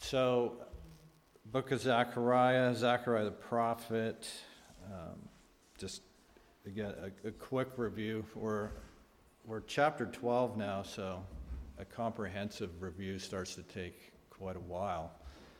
So, book of Zechariah the prophet. Just again, a quick review. We're chapter 12 now, so a comprehensive review starts to take quite a while.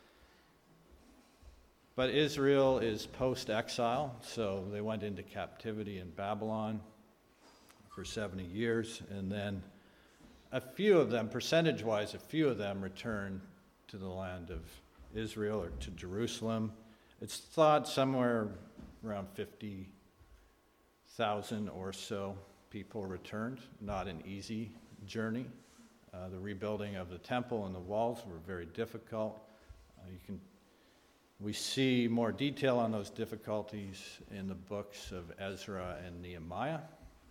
But Israel is post-exile, so they went into captivity in Babylon for 70 years, and then a few of them, percentage-wise, returned to the land of Israel or to Jerusalem. It's thought somewhere around 50,000 or so people returned. Not an easy journey. The rebuilding of the temple and the walls were very difficult. We see more detail on those difficulties in the books of Ezra and Nehemiah.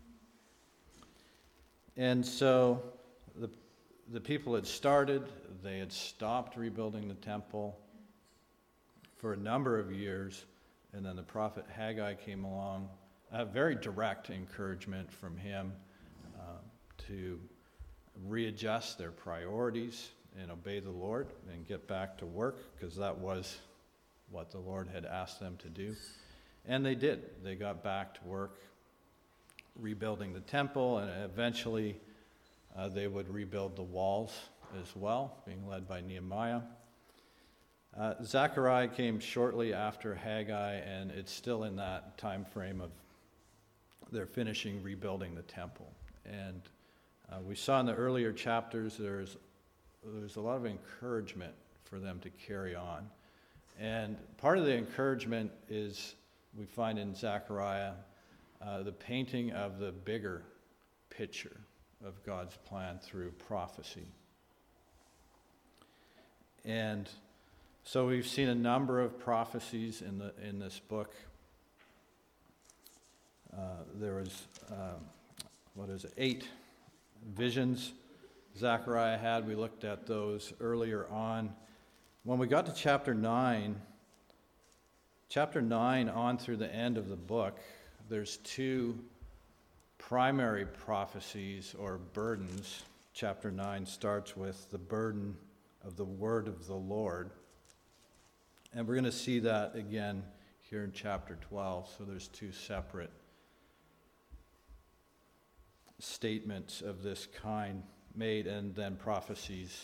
And so the people had started, they had stopped rebuilding the temple for a number of years, and then the prophet Haggai came along. A very direct encouragement from him to readjust their priorities and obey the Lord and get back to work, because that was what the Lord had asked them to do. And they did. They got back to work rebuilding the temple, and eventually they would rebuild the walls as well, being led by Nehemiah. Zechariah came shortly after Haggai, and it's still in that time frame of they're finishing rebuilding the temple. And we saw in the earlier chapters there's a lot of encouragement for them to carry on. And part of the encouragement is we find in Zechariah the painting of the bigger picture of God's plan through prophecy. And so we've seen a number of prophecies in this book. There was 8 visions Zechariah had. We looked at those earlier on. When we got to chapter 9 on through the end of the book, there's 2 primary prophecies or burdens. Chapter 9 starts with the burden of the word of the Lord. And we're going to see that again here in chapter 12. So there's 2 separate statements of this kind made, and then prophecies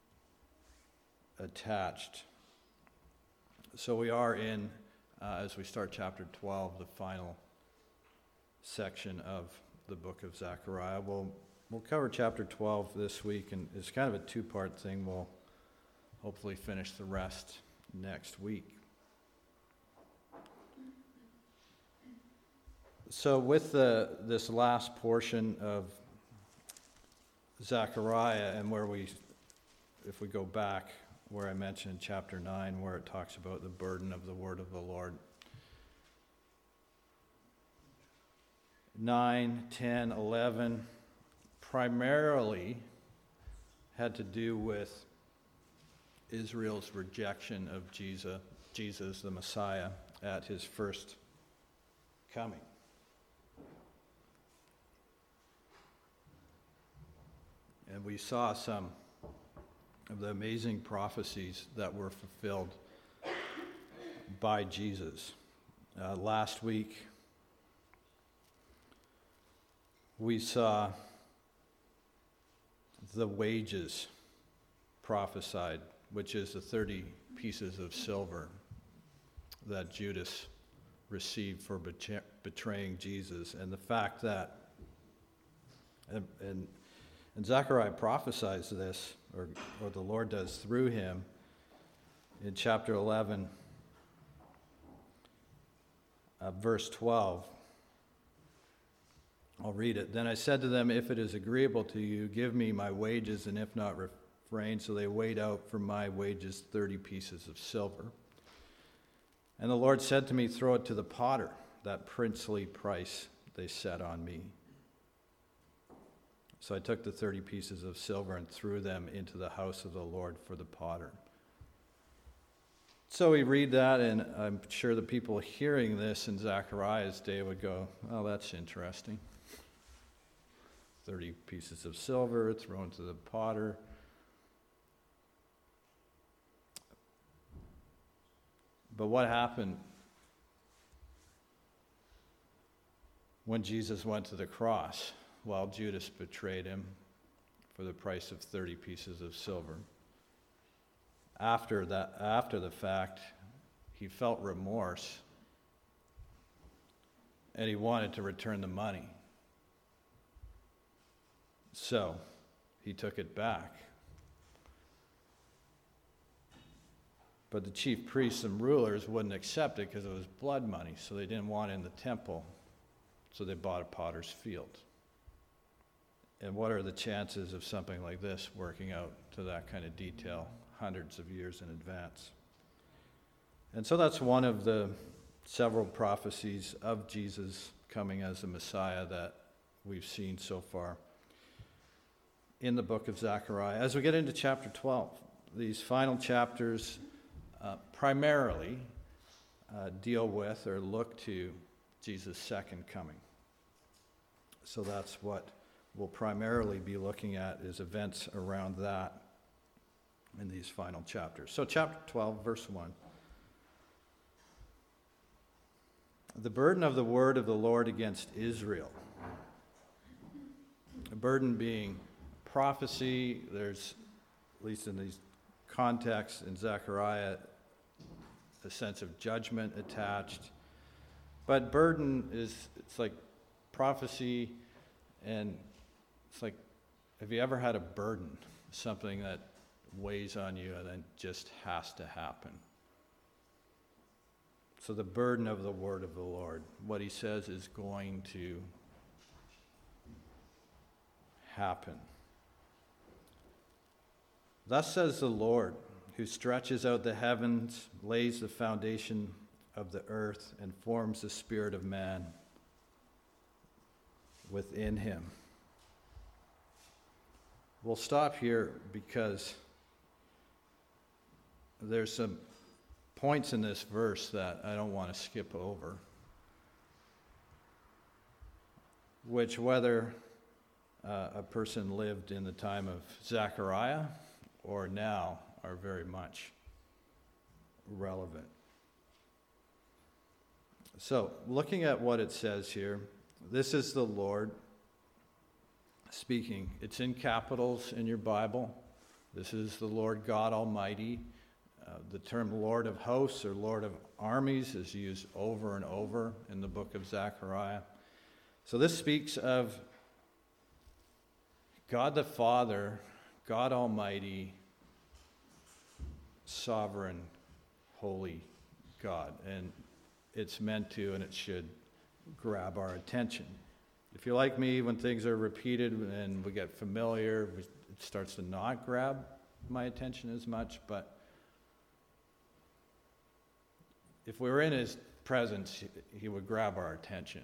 attached. So we are in, as we start chapter 12, the final section of the book of Zechariah. We'll cover chapter 12 this week, and it's kind of a 2-part thing. We'll hopefully finish the rest next week. So with this last portion of Zechariah, and if we go back where I mentioned in chapter 9, where it talks about the burden of the word of the Lord, 9, 10, 11 primarily had to do with Israel's rejection of Jesus, the Messiah, at his first coming. And we saw some of the amazing prophecies that were fulfilled by Jesus. Last week, we saw the wages prophesied, which is the 30 pieces of silver that Judas received for betraying Jesus. And the fact that, and Zechariah prophesies this, or the Lord does through him, in chapter 11, verse 12. I'll read it. Then I said to them, if it is agreeable to you, give me my wages, and if not, refrain. So they weighed out for my wages 30 pieces of silver. And the Lord said to me, throw it to the potter, that princely price they set on me. So I took the 30 pieces of silver and threw them into the house of the Lord for the potter. So we read that, and I'm sure the people hearing this in Zechariah's day would go, oh, that's interesting. 30 pieces of silver thrown to the potter. But what happened when Jesus went to the cross? Well, Judas betrayed him for the price of 30 pieces of silver. After the fact, he felt remorse, and he wanted to return the money. So, he took it back. But the chief priests and rulers wouldn't accept it because it was blood money, so they didn't want it in the temple. So they bought a potter's field. And what are the chances of something like this working out to that kind of detail hundreds of years in advance? And so that's one of the several prophecies of Jesus coming as the Messiah that we've seen so far in the book of Zechariah. As we get into chapter 12, these final chapters primarily deal with or look to Jesus' second coming. So that's what we'll primarily be looking at, is events around that in these final chapters. So chapter 12, verse 1. The burden of the word of the Lord against Israel. A burden being prophecy. There's, at least in these contexts in Zechariah, a sense of judgment attached. But burden it's like prophecy, and it's like, have you ever had a burden? Something that weighs on you and then just has to happen. So the burden of the word of the Lord, what he says is going to happen. Thus says the Lord, who stretches out the heavens, lays the foundation of the earth, and forms the spirit of man within him. We'll stop here because there's some points in this verse that I don't want to skip over, which whether a person lived in the time of Zechariah or now are very much relevant. So, looking at what it says here, this is the Lord speaking. It's in capitals in your Bible. This is the Lord God Almighty. The term Lord of hosts or Lord of armies is used over and over in the book of Zechariah. So this speaks of God the Father, God Almighty, sovereign, holy God. And it's meant to, and it should grab our attention. If you're like me, when things are repeated and we get familiar, it starts to not grab my attention as much. But if we were in his presence, he would grab our attention.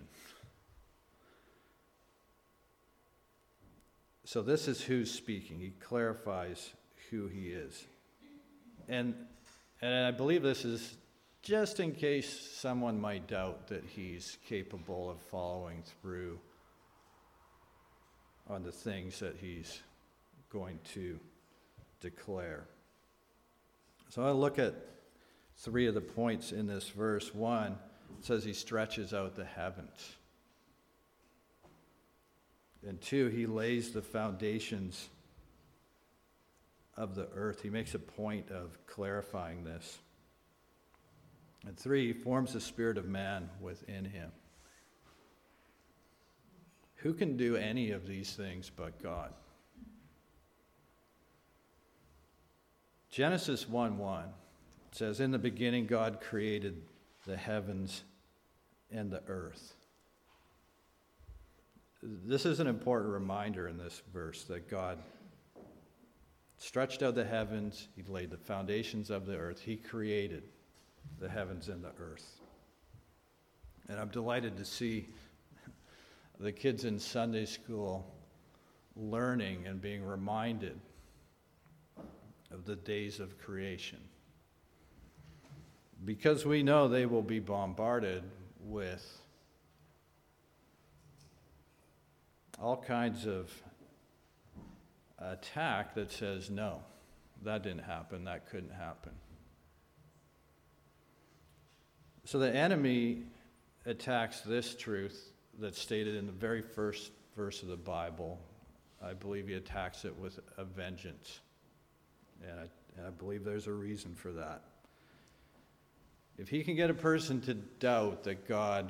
So this is who's speaking. He clarifies who he is. And I believe this is just in case someone might doubt that he's capable of following through on the things that he's going to declare. So I'll look at three of the points in this verse. One, it says he stretches out the heavens. And two, he lays the foundations of the earth. He makes a point of clarifying this. And three, he forms the spirit of man within him. Who can do any of these things but God? Genesis 1:1 says, "In the beginning God created the heavens and the earth." This is an important reminder in this verse that God stretched out the heavens, he laid the foundations of the earth, he created the heavens and the earth. And I'm delighted to see the kids in Sunday school learning and being reminded of the days of creation. Because we know they will be bombarded with all kinds of attack that says, no, that didn't happen, that couldn't happen. So the enemy attacks this truth that's stated in the very first verse of the Bible. I believe he attacks it with a vengeance. And I believe there's a reason for that. If he can get a person to doubt that God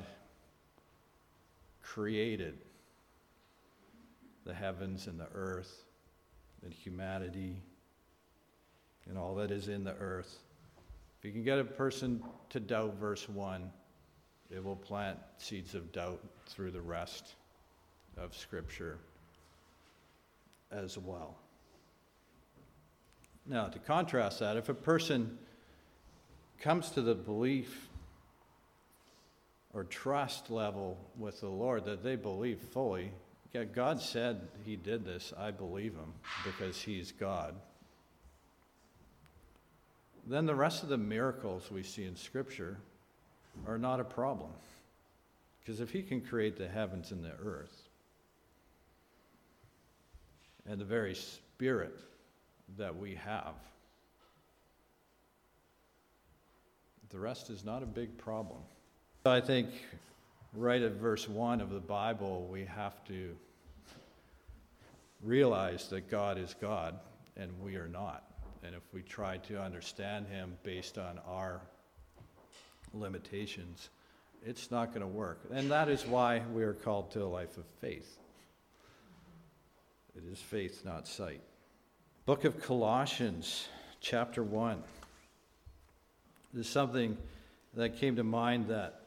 created the heavens and the earth and humanity and all that is in the earth, if you can get a person to doubt verse 1, it will plant seeds of doubt through the rest of Scripture as well. Now, to contrast that, if a person comes to the belief or trust level with the Lord that they believe fully, yeah, God said he did this, I believe him because he's God, then the rest of the miracles we see in Scripture are not a problem. Because if he can create the heavens and the earth, and the very spirit that we have, the rest is not a big problem. So I think right at verse 1 of the Bible, we have to realize that God is God and we are not. And if we try to understand him based on our limitations, it's not going to work. And that is why we are called to a life of faith. It is faith, not sight. Book of Colossians, chapter 1. There's something that came to mind that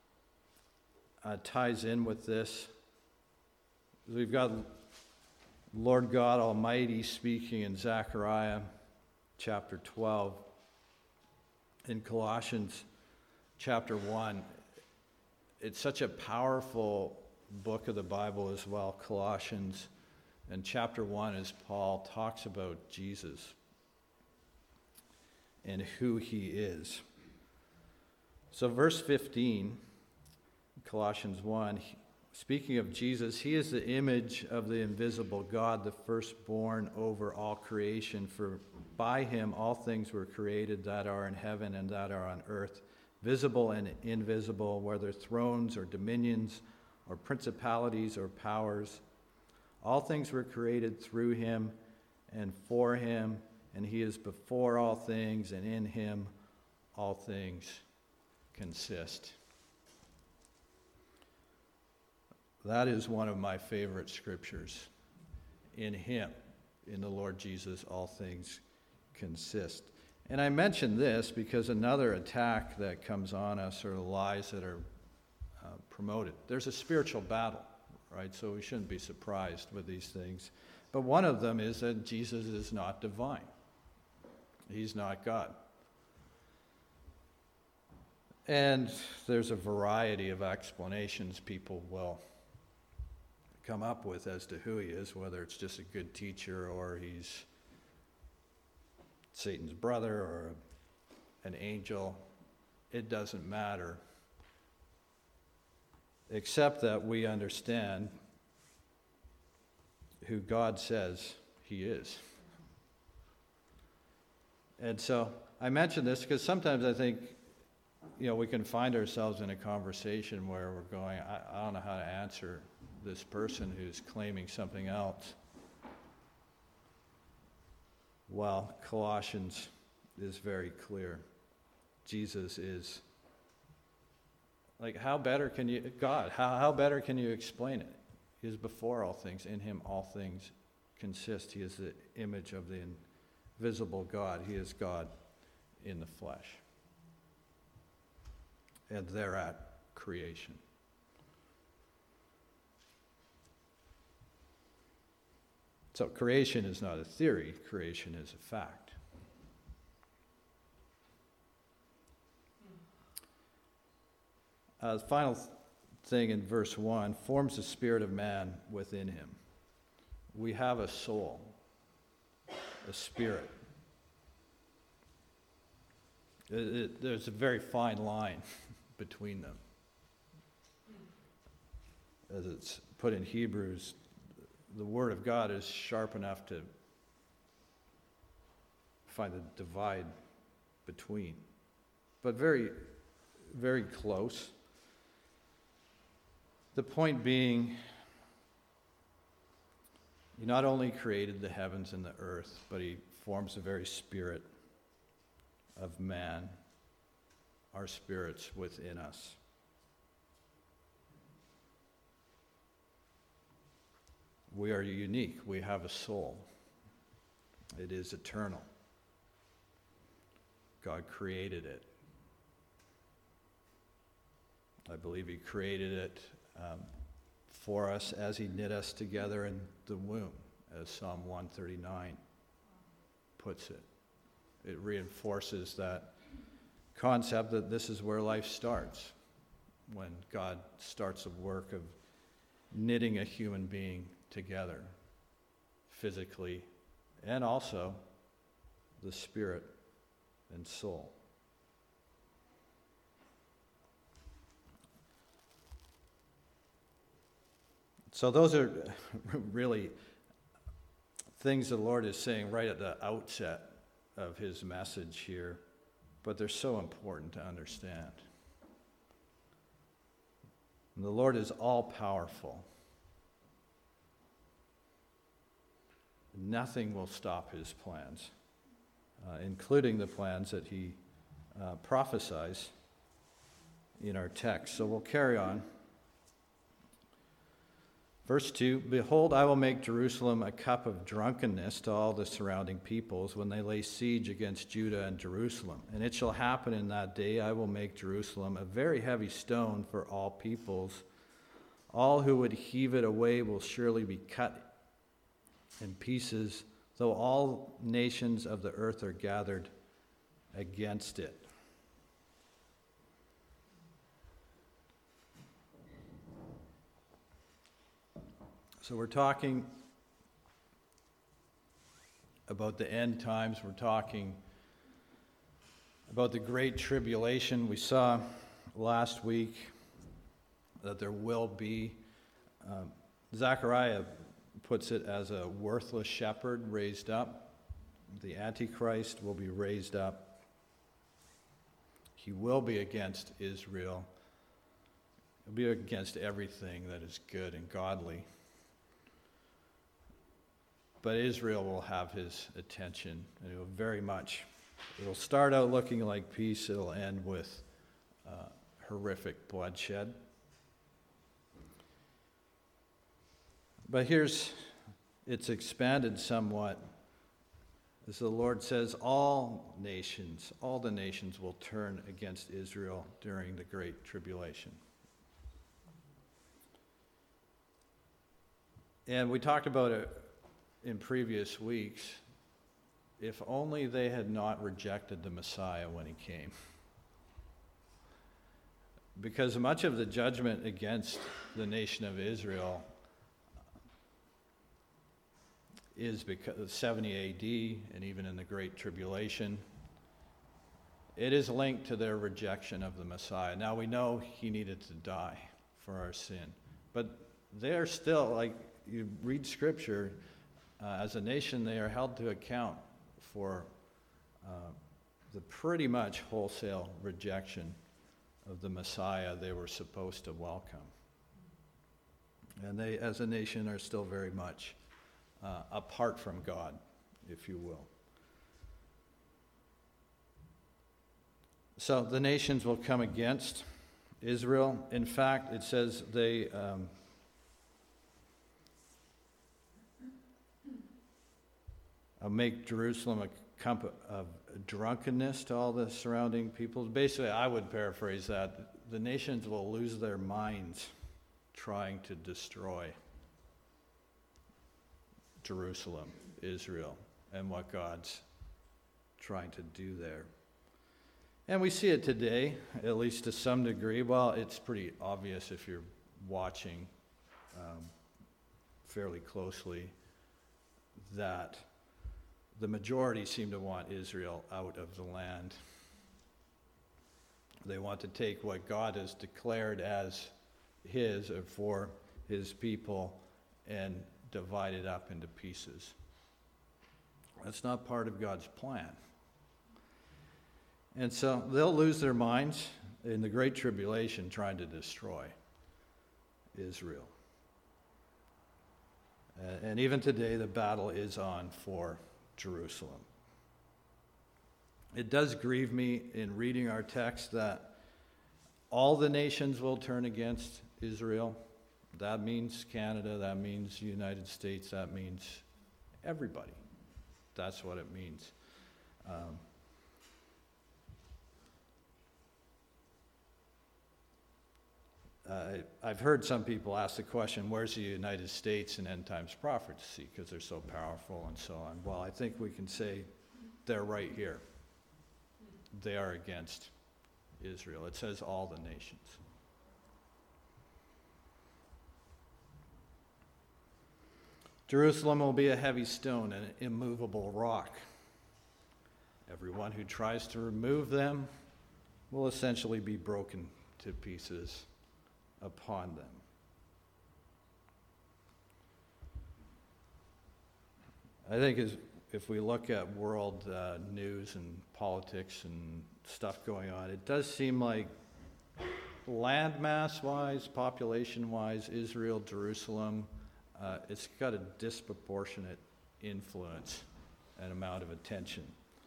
ties in with this. We've got Lord God Almighty speaking in Zechariah chapter 12. In Colossians chapter 1, it's such a powerful book of the Bible as well, Colossians. And chapter 1 is Paul talks about Jesus and who he is. So verse 15, Colossians 1, speaking of Jesus, he is the image of the invisible God, the firstborn over all creation. For by him all things were created that are in heaven and that are on earth, visible and invisible, whether thrones or dominions or principalities or powers. All things were created through him and for him, and he is before all things, and in him all things consist. That is one of my favorite scriptures. In him, in the Lord Jesus, all things consist. And I mention this because another attack that comes on us are the lies that are promoted. There's a spiritual battle, right? So we shouldn't be surprised with these things. But one of them is that Jesus is not divine. He's not God. And there's a variety of explanations people will come up with as to who he is, whether it's just a good teacher or he's Satan's brother or an angel. It doesn't matter, except that we understand who God says he is. And so I mention this because sometimes I think, we can find ourselves in a conversation where we're going, I don't know how to answer this person who's claiming something else. Well, Colossians is very clear. Jesus is, how better can you, God, how better can you explain it? He is before all things. In him all things consist. He is the image of the invisible God. He is God in the flesh. And thereat creation. So creation is not a theory, creation is a fact. The final thing in verse 1, forms the spirit of man within him. We have a soul, a spirit. There's a very fine line between them. As it's put in Hebrews, the Word of God is sharp enough to find the divide between. But very, very close. The point being, he not only created the heavens and the earth, but he forms the very spirit of man, our spirits within us. We are unique. We have a soul. It is eternal. God created it. I believe he created it for us as he knit us together in the womb, as Psalm 139 puts it. It reinforces that concept that this is where life starts, when God starts a work of knitting a human being together, physically, and also the spirit and soul. So those are really things the Lord is saying right at the outset of his message here, but they're so important to understand. And the Lord is all-powerful. Nothing will stop his plans, including the plans that he prophesies in our text. So we'll carry on. Verse 2, "Behold, I will make Jerusalem a cup of drunkenness to all the surrounding peoples when they lay siege against Judah and Jerusalem. And it shall happen in that day, I will make Jerusalem a very heavy stone for all peoples. All who would heave it away will surely be cut in pieces, though all nations of the earth are gathered against it." So we're talking about the end times. We're talking about the Great Tribulation. We saw last week that there will be, Zechariah puts it as a worthless shepherd raised up. The Antichrist will be raised up. He will be against Israel. He'll be against everything that is good and godly. But Israel will have his attention, and it'll start out looking like peace. It'll end with horrific bloodshed. But it's expanded somewhat. As the Lord says, all the nations will turn against Israel during the Great Tribulation. And we talked about it in previous weeks. If only they had not rejected the Messiah when he came. Because much of the judgment against the nation of Israel is because of 70 AD and even in the Great Tribulation, it is linked to their rejection of the Messiah. Now we know he needed to die for our sin, but they're still, like you read Scripture, as a nation they are held to account for the pretty much wholesale rejection of the Messiah they were supposed to welcome. And they, as a nation, are still very much apart from God, if you will. So the nations will come against Israel. In fact, it says they make Jerusalem a cup of drunkenness to all the surrounding peoples. Basically, I would paraphrase that. The nations will lose their minds trying to destroy Jerusalem, Israel, and what God's trying to do there. And we see it today, at least to some degree. Well, it's pretty obvious if you're watching fairly closely that the majority seem to want Israel out of the land. They want to take what God has declared as his or for his people and divide it up into pieces. That's not part of God's plan. And so they'll lose their minds. in the Great Tribulation trying to destroy Israel. And even today, the battle is on for Jerusalem. It does grieve me in reading our text that all the nations will turn against Israel. That means Canada, that means the United States, that means everybody. That's what it means. I've heard some people ask the question, where's the United States in end times prophecy, because they're so powerful and so on. Well, I think we can say they're right here. They are against Israel. It says all the nations. Jerusalem will be a heavy stone and an immovable rock. Everyone who tries to remove them will essentially be broken to pieces upon them. I think if we look at world news and politics and stuff going on, it does seem like landmass-wise, population-wise, Israel, Jerusalem, it's got a disproportionate influence and amount of attention.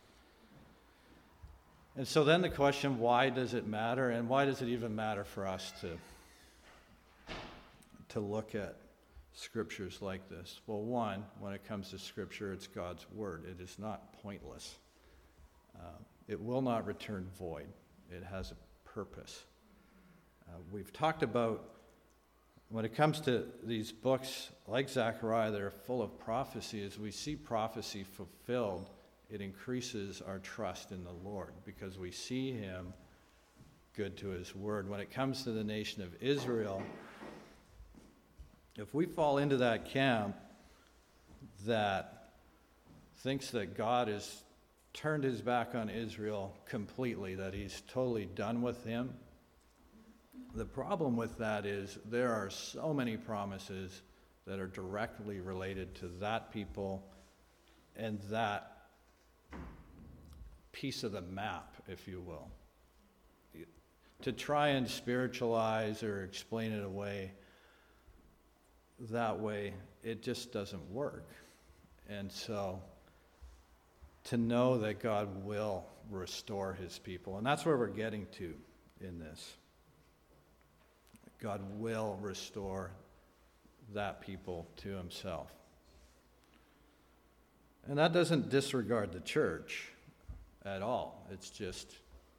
And so then the question, why does it matter? And why does it even matter for us to look at scriptures like this? Well, one, when it comes to scripture, it's God's word. It is not pointless. It will not return void. It has a purpose. We've talked about, when it comes to these books like Zechariah that are full of prophecy, as we see prophecy fulfilled, it increases our trust in the Lord because we see him good to his word. When it comes to the nation of Israel, if we fall into that camp that thinks that God has turned his back on Israel completely, that he's totally done with him, the problem with that is there are so many promises that are directly related to that people and that piece of the map, if you will. To try and spiritualize or explain it away that way, it just doesn't work. And so to know that God will restore his people, and that's where we're getting to in this. God will restore that people to himself. And that doesn't disregard the church at all. It's just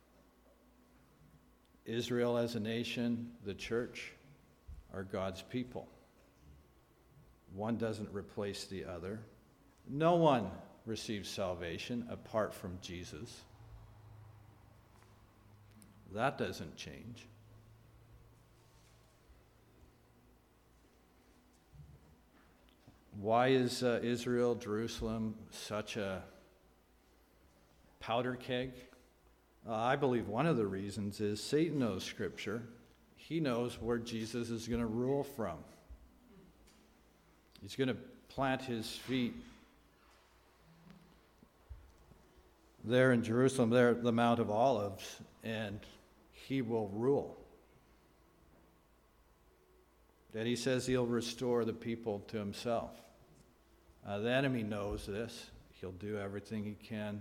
Israel as a nation, the church, are God's people. One doesn't replace the other. No one receives salvation apart from Jesus. That doesn't change. Why is Israel, Jerusalem, such a powder keg? I believe one of the reasons is Satan knows Scripture. He knows where Jesus is going to rule from. He's going to plant his feet there in Jerusalem, there at the Mount of Olives, and he will rule. And he says he'll restore the people to himself. The enemy knows this. He'll do everything he can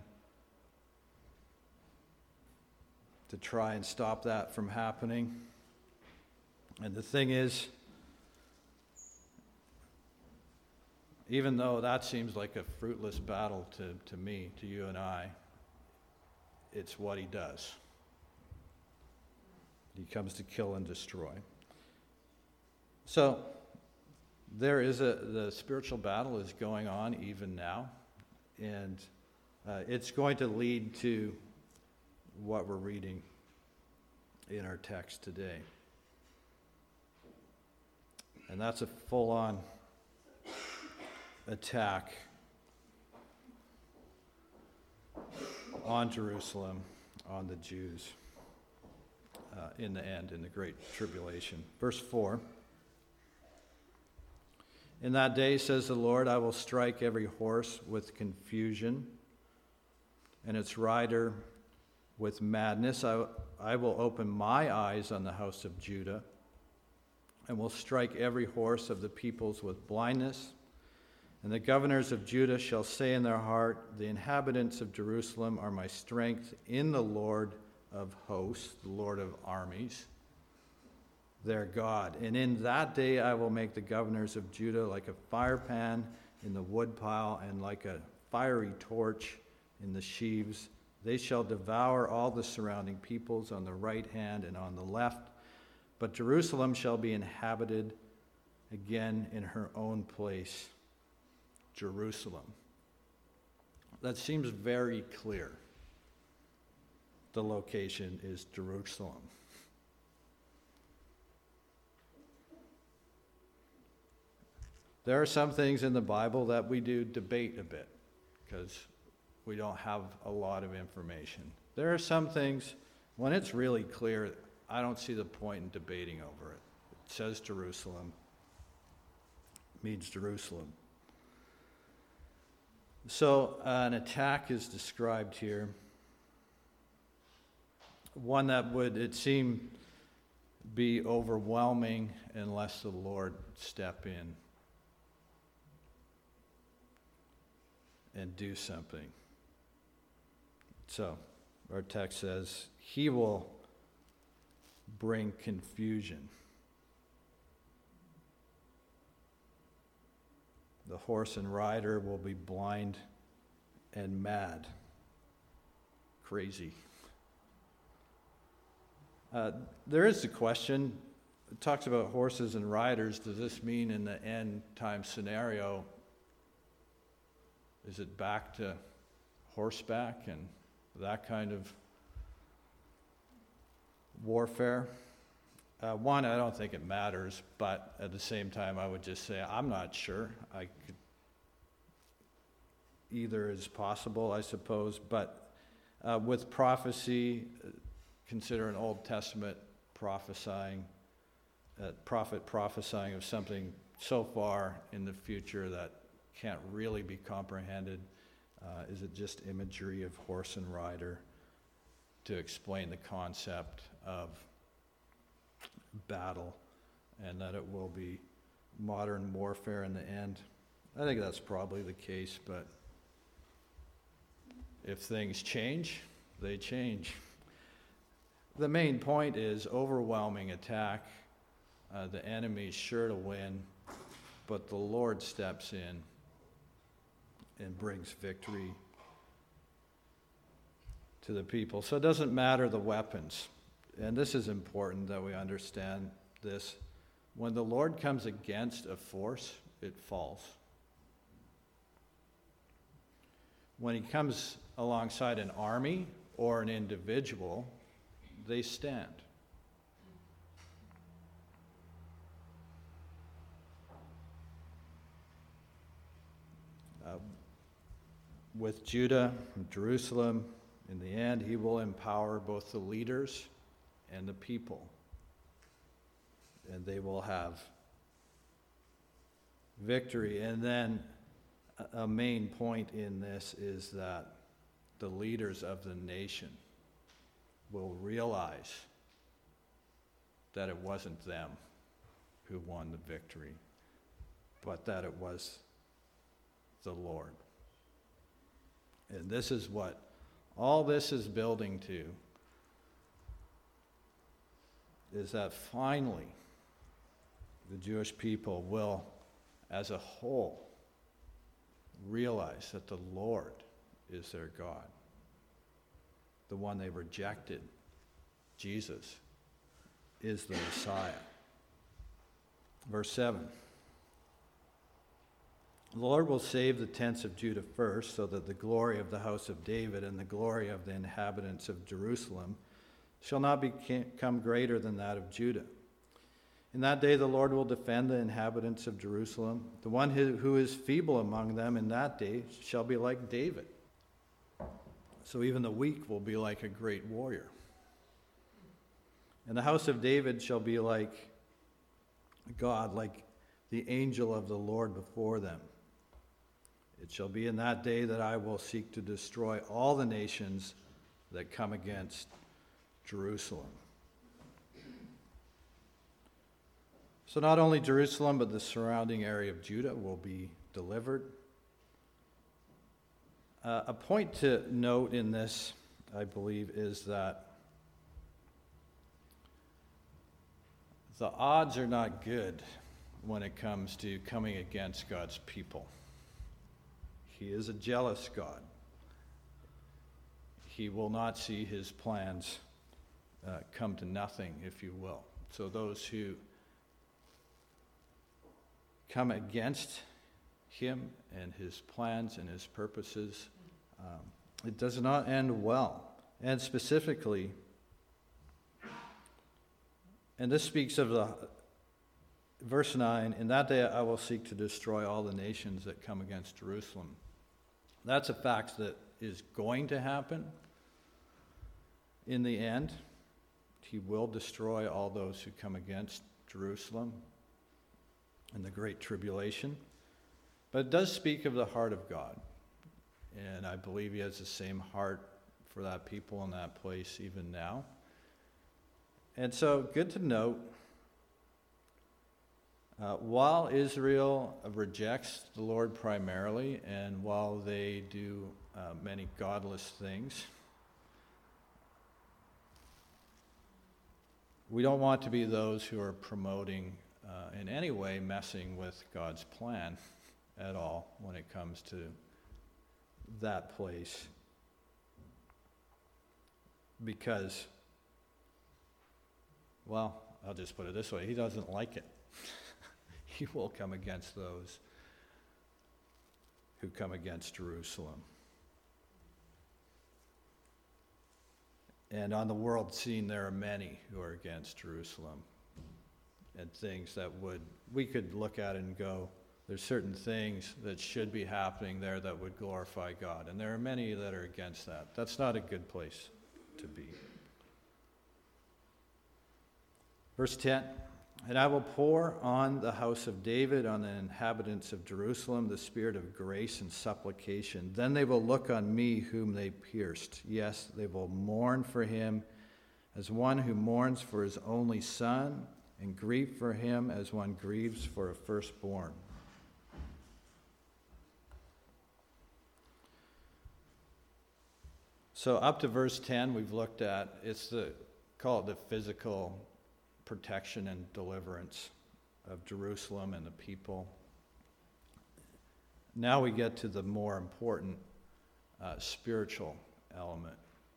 to try and stop that from happening. And the thing is, even though that seems like a fruitless battle to me, to you and I, it's what he does. He comes to kill and destroy. So the spiritual battle is going on even now, and it's going to lead to what we're reading in our text today. And that's a full-on attack on Jerusalem, on the Jews, in the end, in the Great Tribulation. Verse 4. In that day, says the Lord, I will strike every horse with confusion, and its rider With madness I will open my eyes on the house of Judah, and will strike every horse of the peoples with blindness. And the governors of Judah shall say in their heart, the inhabitants of Jerusalem are my strength in the Lord of hosts, the Lord of armies, their God. And in that day I will make the governors of Judah like a firepan in the woodpile, and like a fiery torch in the sheaves. They shall devour all the surrounding peoples on the right hand and on the left. But Jerusalem shall be inhabited again in her own place. Jerusalem. That seems very clear. The location is Jerusalem. There are some things in the Bible that we do debate a bit because we don't have a lot of information. There are some things, when it's really clear, I don't see the point in debating over it. It says Jerusalem, means Jerusalem. So an attack is described here. One that would, it seem, be overwhelming unless the Lord step in and do something. So, our text says, he will bring confusion. The horse and rider will be blind and mad. Crazy. There is a question. It talks about horses and riders. Does this mean in the end time scenario, is it back to horseback and that kind of warfare? One, I don't think it matters, but at the same time, I would just say I'm not sure. Either is possible, I suppose, but with prophecy, consider an Old Testament prophesying, prophet prophesying of something so far in the future that can't really be comprehended. Is it just imagery of horse and rider to explain the concept of battle, and that it will be modern warfare in the end? I think that's probably the case, but if things change, they change. The main point is overwhelming attack. The enemy's sure to win, but the Lord steps in and brings victory to the people. So it doesn't matter the weapons. And this is important that we understand this. When the Lord comes against a force, it falls. When he comes alongside an army or an individual, they stand. With Judah and Jerusalem, in the end, he will empower both the leaders and the people. And they will have victory. And then a main point in this is that the leaders of the nation will realize that it wasn't them who won the victory, but that it was the Lord. And this is what all this is building to, is that finally the Jewish people will, as a whole, realize that the Lord is their God. The one they rejected, Jesus, is the Messiah. Verse 7. The Lord will save the tents of Judah first, so that the glory of the house of David and the glory of the inhabitants of Jerusalem shall not become greater than that of Judah. In that day the Lord will defend the inhabitants of Jerusalem. The one who is feeble among them in that day shall be like David. So even the weak will be like a great warrior. And the house of David shall be like God, like the angel of the Lord before them. It shall be in that day that I will seek to destroy all the nations that come against Jerusalem. So not only Jerusalem, but the surrounding area of Judah will be delivered. A point to note in this, I believe, is that the odds are not good when it comes to coming against God's people. He is a jealous God. He will not see his plans come to nothing, if you will. So those who come against him and his plans and his purposes, it does not end well. And specifically, and this speaks of the verse 9, in that day I will seek to destroy all the nations that come against Jerusalem. That's a fact that is going to happen in the end. He will destroy all those who come against Jerusalem in the Great Tribulation. But it does speak of the heart of God. And I believe he has the same heart for that people in that place even now. And so, good to note, while Israel rejects the Lord primarily, and while they do many godless things, we don't want to be those who are promoting in any way messing with God's plan at all when it comes to that place. Because, well, I'll just put it this way, he doesn't like it. He will come against those who come against Jerusalem. And on the world scene, there are many who are against Jerusalem. And things that we could look at and go, there's certain things that should be happening there that would glorify God. And there are many that are against that. That's not a good place to be. Verse 10, and I will pour on the house of David, on the inhabitants of Jerusalem, the spirit of grace and supplication. Then they will look on me whom they pierced. Yes, they will mourn for him as one who mourns for his only son, and grieve for him as one grieves for a firstborn. So up to verse 10 we've looked at, call it the physical protection and deliverance of Jerusalem and the people. Now we get to the more important spiritual element.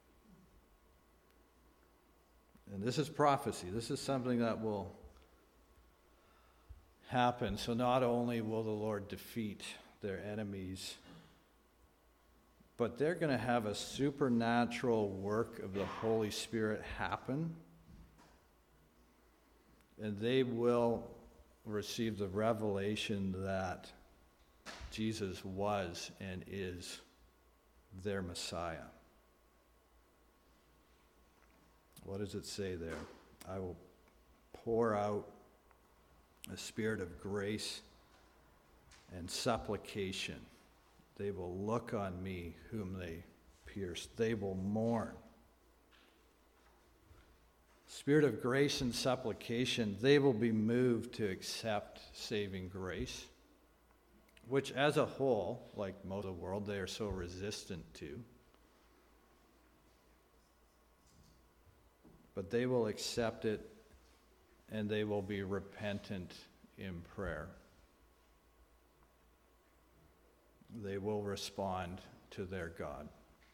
And this is prophecy. This is something that will happen. So not only will the Lord defeat their enemies, but they're going to have a supernatural work of the Holy Spirit happen. And they will receive the revelation that Jesus was and is their Messiah. What does it say there? I will pour out a spirit of grace and supplication. They will look on me whom they pierced. They will mourn. Spirit of grace and supplication, they will be moved to accept saving grace, which as a whole, like most of the world, they are so resistant to. But they will accept it, and they will be repentant in prayer. They will respond to their God.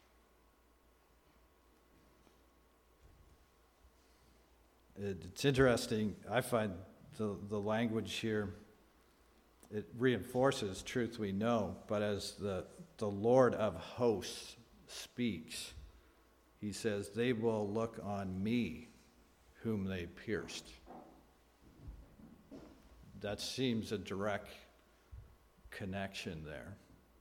It's interesting. I find the language here, it reinforces truth we know, but as the Lord of hosts speaks, he says, they will look on me whom they pierced. That seems a direct connection there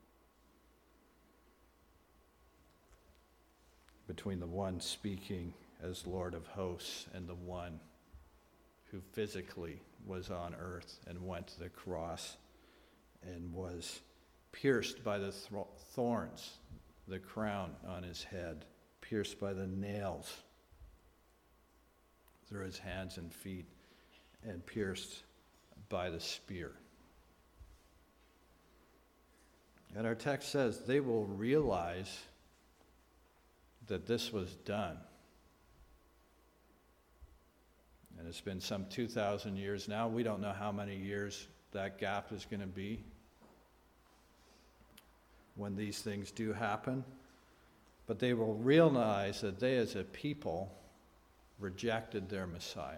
between the one speaking as Lord of hosts and the one who physically was on earth and went to the cross and was pierced by the thorns, the crown on his head, pierced by the nails through his hands and feet, and pierced by the spear. And our text says they will realize that this was done. And it's been some 2,000 years now. We don't know how many years that gap is going to be when these things do happen. But they will realize that they as a people rejected their Messiah.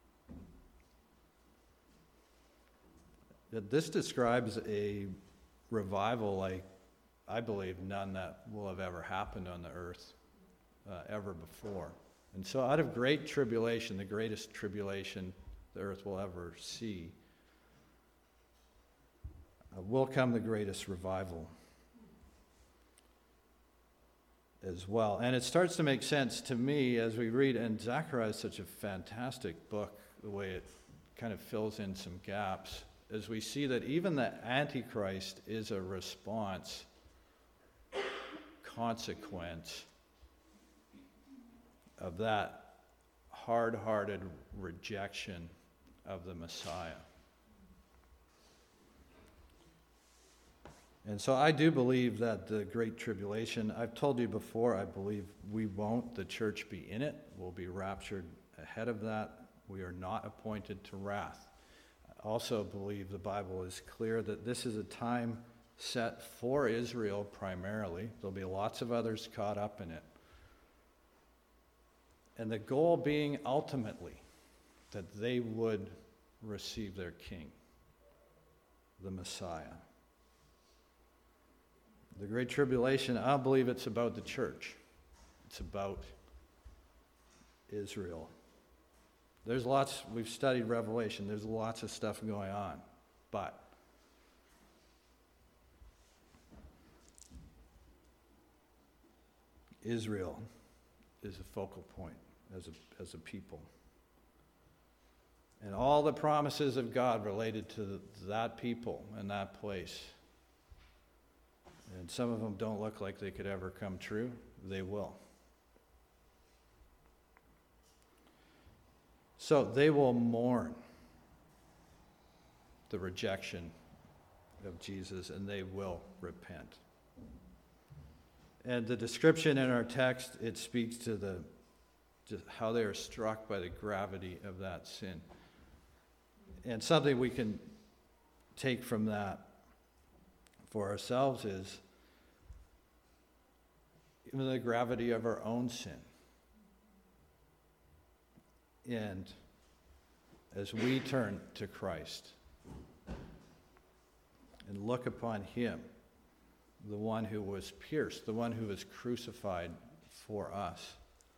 That this describes a revival like I believe none that will have ever happened on the earth ever before. And so out of great tribulation, the greatest tribulation the earth will ever see, will come the greatest revival as well. And it starts to make sense to me as we read, and Zechariah is such a fantastic book, the way it kind of fills in some gaps, as we see that even the Antichrist is a response, consequence of that hard-hearted rejection of the Messiah. And so I do believe that the Great Tribulation, I've told you before, I believe we won't, the church, be in it. We'll be raptured ahead of that. We are not appointed to wrath. I also believe the Bible is clear that this is a time set for Israel primarily. There'll be lots of others caught up in it. And the goal being ultimately that they would receive their king, the Messiah. The Great Tribulation, I don't believe it's about the church. It's about Israel. There's lots, we've studied Revelation, there's lots of stuff going on. But Israel is a focal point as a people. And all the promises of God related to that people and that place. And some of them don't look like they could ever come true. They will. So they will mourn the rejection of Jesus, and they will repent. And the description in our text, it speaks to just how they are struck by the gravity of that sin. And something we can take from that for ourselves is even the gravity of our own sin. And as we turn to Christ and look upon him, the one who was pierced, the one who was crucified for us,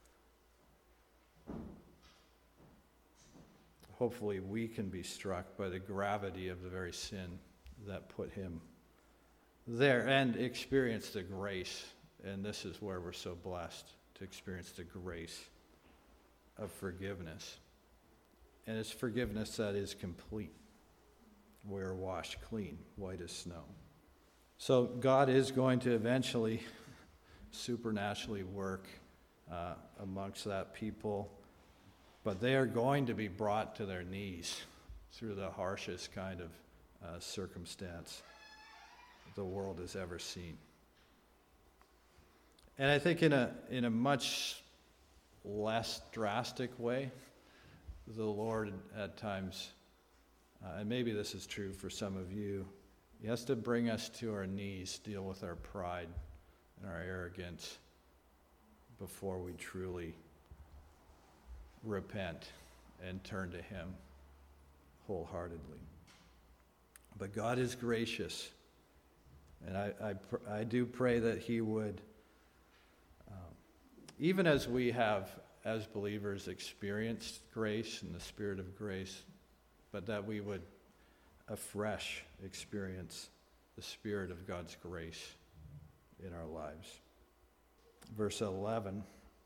hopefully we can be struck by the gravity of the very sin that put him there and experience the grace. And this is where we're so blessed to experience the grace of forgiveness. And it's forgiveness that is complete. We are washed clean, white as snow. So God is going to eventually supernaturally work amongst that people, but they are going to be brought to their knees through the harshest kind of circumstance the world has ever seen. And I think in a much less drastic way, the Lord at times, and maybe this is true for some of you, he has to bring us to our knees, deal with our pride and our arrogance before we truly repent and turn to him wholeheartedly. But God is gracious, and I do pray that he would, even as we have, as believers, experienced grace and the Spirit of grace, but that we would afresh experience the Spirit of God's grace in our lives. Verse 11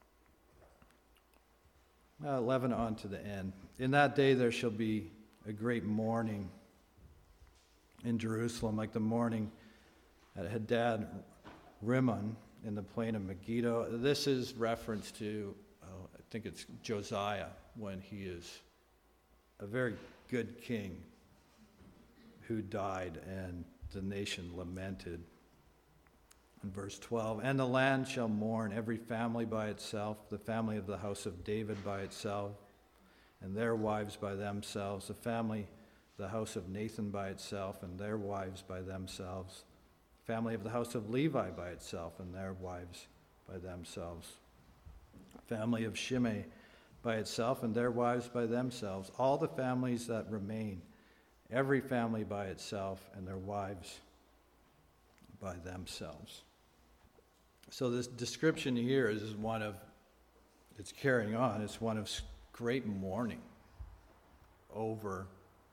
on to the end. In that day there shall be a great mourning in Jerusalem, like the mourning at Hadad Rimmon in the plain of Megiddo. This is reference to, I think it's Josiah, when he is a very good king who died, and the nation lamented. In verse 12, and the land shall mourn, every family by itself, the family of the house of David by itself, and their wives by themselves, the house of Nathan by itself, and their wives by themselves, family of the house of Levi by itself, and their wives by themselves, family of Shimei by itself, and their wives by themselves, all the families that remain, every family by itself, and their wives by themselves. So this description here is one of, it's carrying on, it's one of great mourning over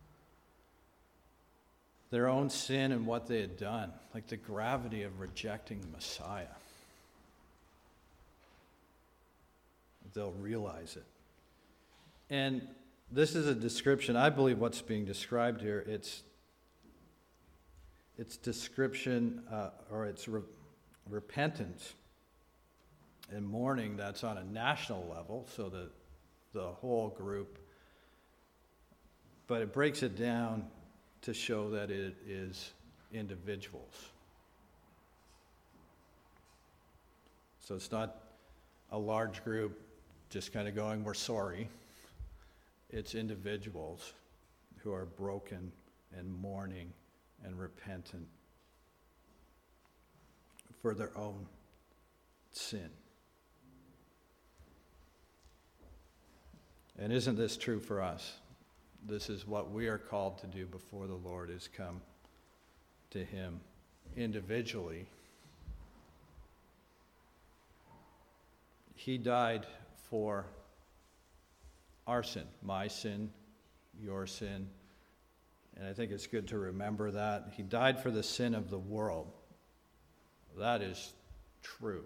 their own sin and what they had done, like the gravity of rejecting Messiah. They'll realize it. And this is a description, I believe what's being described here, it's description, or it's repentance and mourning that's on a national level, so that the whole group, but it breaks it down to show that it is individuals. So it's not a large group just kind of going, we're sorry. It's individuals who are broken and mourning and repentant for their own sin. And isn't this true for us? This is what we are called to do before the Lord, is come to him individually. He died for our sin, my sin, your sin. And I think it's good to remember that. He died for the sin of the world. That is true.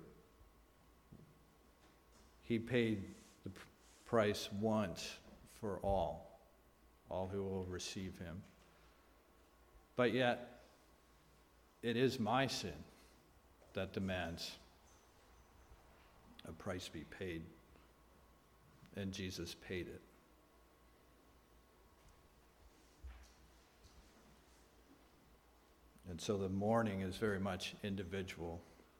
He paid the price once for all who will receive him. But yet, it is my sin that demands a price be paid. And Jesus paid it. And so the mourning is very much individual.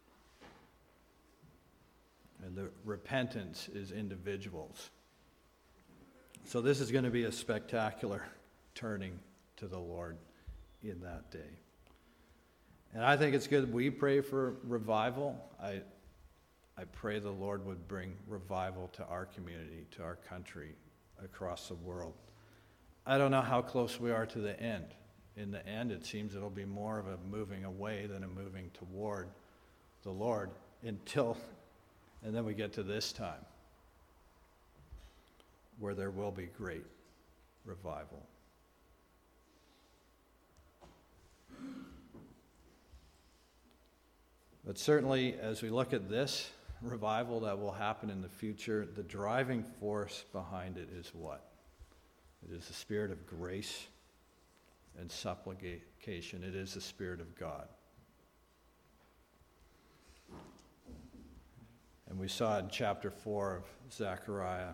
And the repentance is individuals. So this is going to be a spectacular turning to the Lord in that day. And I think it's good we pray for revival. I pray the Lord would bring revival to our community, to our country, across the world. I don't know how close we are to the end. In the end, it seems it'll be more of a moving away than a moving toward the Lord and then we get to this time where there will be great revival. But certainly, as we look at this revival that will happen in the future, the driving force behind it is what? It is the Spirit of grace and supplication. It is the Spirit of God. And we saw in chapter 4 of Zechariah,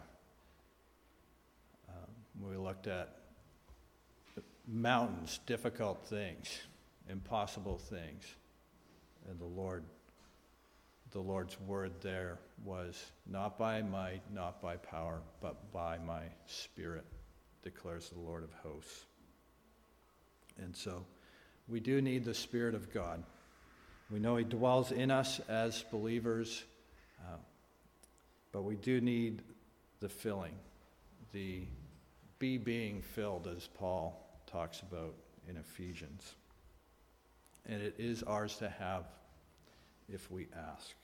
we looked at mountains, difficult things, impossible things. And the Lord's word there was, not by might, not by power, but by my Spirit, declares the Lord of hosts. And so we do need the Spirit of God. We know he dwells in us as believers, but we do need the filling, the being filled, as Paul talks about in Ephesians. And it is ours to have if we ask.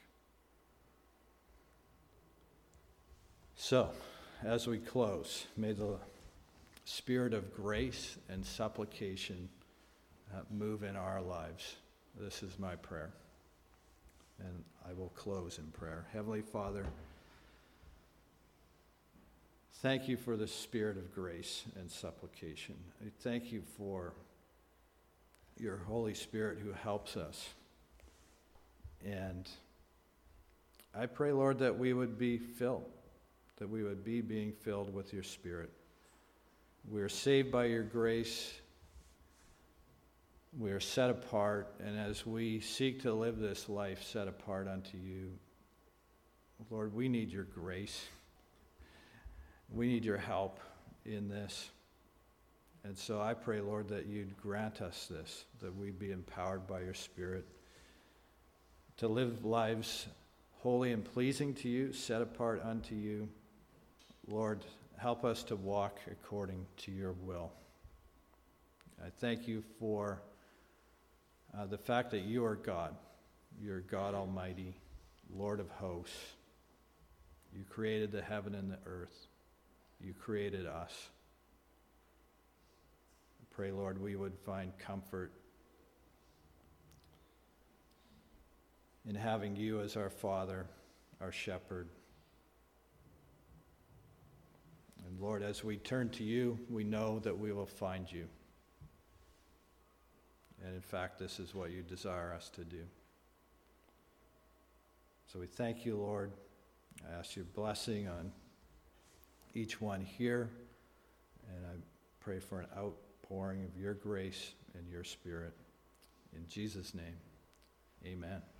So, as we close, may the Spirit of grace and supplication move in our lives. This is my prayer. And I will close in prayer. Heavenly Father, thank you for the Spirit of grace and supplication. I thank you for your Holy Spirit who helps us and I pray, Lord, that we would be filled, that we would be being filled with your Spirit. We are saved by your grace. We are set apart, and as we seek to live this life set apart unto you, Lord, we need your grace. We need your help in this. And so I pray, Lord, that you'd grant us this, that we'd be empowered by your Spirit to live lives holy and pleasing to you, set apart unto you. Lord, help us to walk according to your will. I thank you for the fact that you are God. You're God Almighty, Lord of hosts. You created the heaven and the earth. You created us. I pray, Lord, we would find comfort in having you as our Father, our shepherd. And Lord, as we turn to you, we know that we will find you. And in fact, this is what you desire us to do. So we thank you, Lord. I ask your blessing on each one here, and I pray for an outpouring of your grace and your Spirit. In Jesus' name, amen.